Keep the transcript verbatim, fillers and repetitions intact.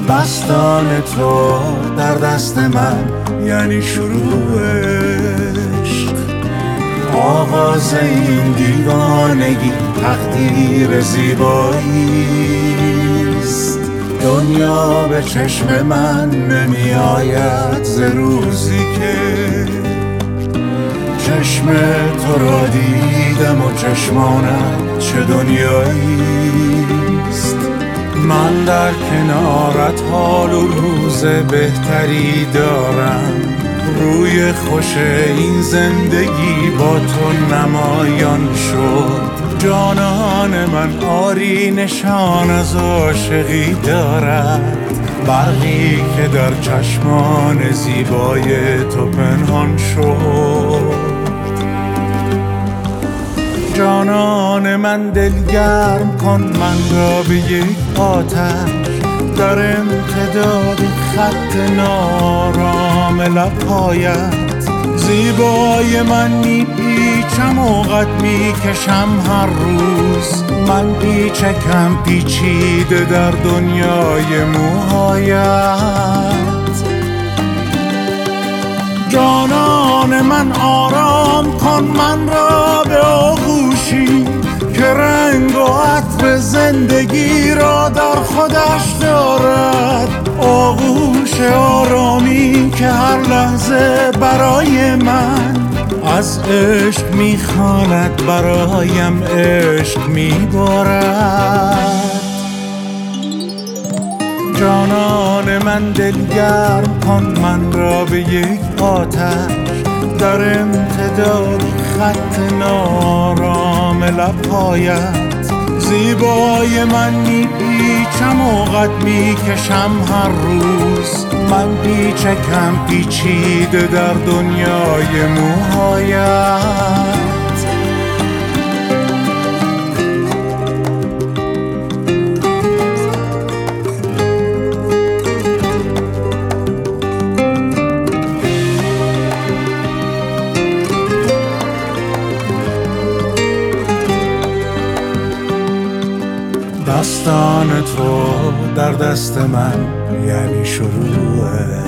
دستان تو در دست من یعنی شروع عشق. آغاز این دیوانگی تقدیر زیباییست. دنیا به چشم من نمی آید ز روزی که چشم تو را دیدم و چشمانت چه دنیاییست. من در کنارت حال و روز بهتری دارم. روی خوش این زندگی با تو نمایان شد. جانان من آری نشان از عاشقی دارد. برقی که در چشمان زیبای تو پنهان شد. جانان من دلگرم کن من را به یک آتش. در امتداد خط نارام لبهایت زیبای من می پیچم و قد می کشم هر روز. من پیچکم پیچیده در دنیای موهایت. جانان من آرام کن من را به آغوشی که رنگ و عطر زندگی را در خودش دارد. آغوش آرامی که هر لحظه برای من از عشق میخواند، برایم عشق میبارد. جانان من دلگرم کن من را به یک آتش. در امتداد خط نارام لبهایت زیبای من می پیچم و قد می کشم هر روز. من پیچکم پیچیده در دنیای موهایت. دستان تو در دست من یعنی شروع